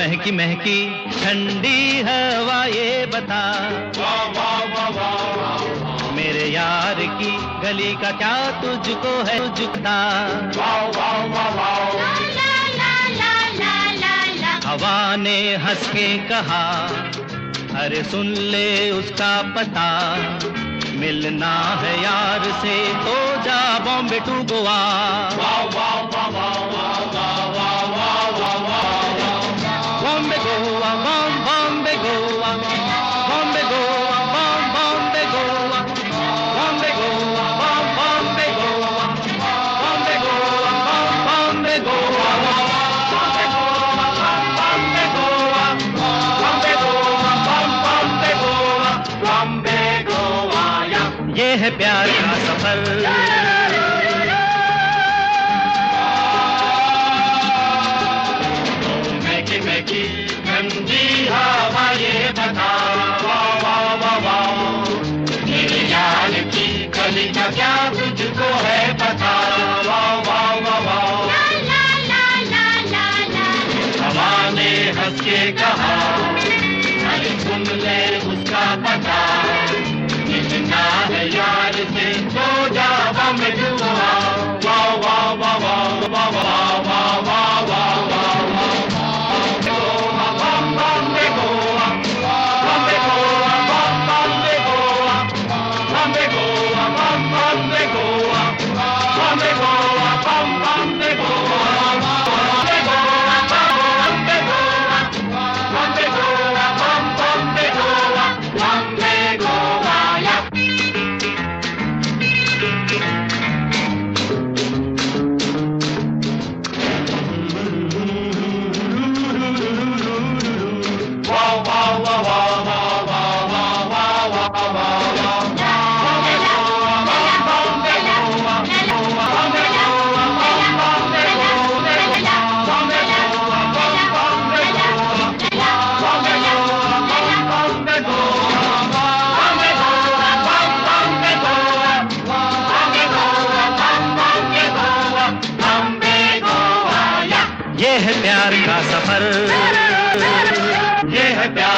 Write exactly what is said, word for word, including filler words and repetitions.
महकी महकी ठंडी हवा ये बता, मेरे यार की गली का क्या तुझको है तुझता। हवा ने हंस के कहा, अरे सुन ले उसका पता, मिलना है यार से तो जा बॉम्बे टू गोवा। बॉम्बे गोवा बॉम बॉम्बे गोवा, बॉम्बे गोवा बॉम बॉम्बे गोवा, बॉम्बे गोवा बॉम बॉम्बे गोवा, बॉम्बे गोवा बॉम बॉम्बे गोवा, बॉम्बे गोवा बॉम्बे गोवा, बॉम्बे गोवा बॉम बॉम्बे गोवा, बॉम्बे गोवा। ये है प्यार का सफर, की ठंडी हवा ये बता, मेरे यार की गली का क्या तुझको है पता। हवा ने हंस के कहा, अरे सुन ले उसका पता, मिलना है यार से तो जा बॉम्बे टू गोवा। वाह वाह वाह वाह वाह वाह वाह वाह वाह ये है प्यार का सफर, ये है प्यार